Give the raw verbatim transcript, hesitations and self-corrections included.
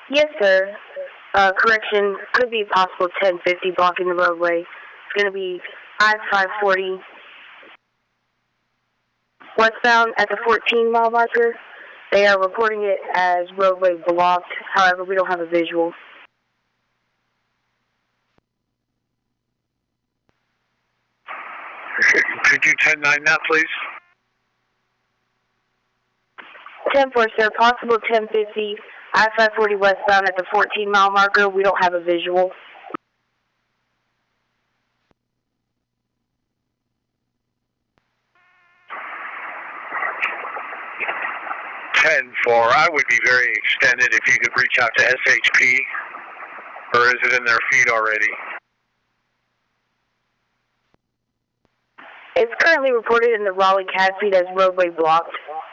Yes, sir. Uh, correction, could be possible ten fifty blocking the roadway. It's going to be I five forty westbound at the fourteen mile marker. They are reporting it as roadway blocked. However, we don't have a visual. Could you ten nine that, please? ten four, sir. Possible ten fifty I five forty westbound at the fourteen mile marker. We don't have a visual. ten four, I would be very extended if you could reach out to S H P, or is it in their feed already? It's currently reported in the Raleigh C A D feed as roadway blocked.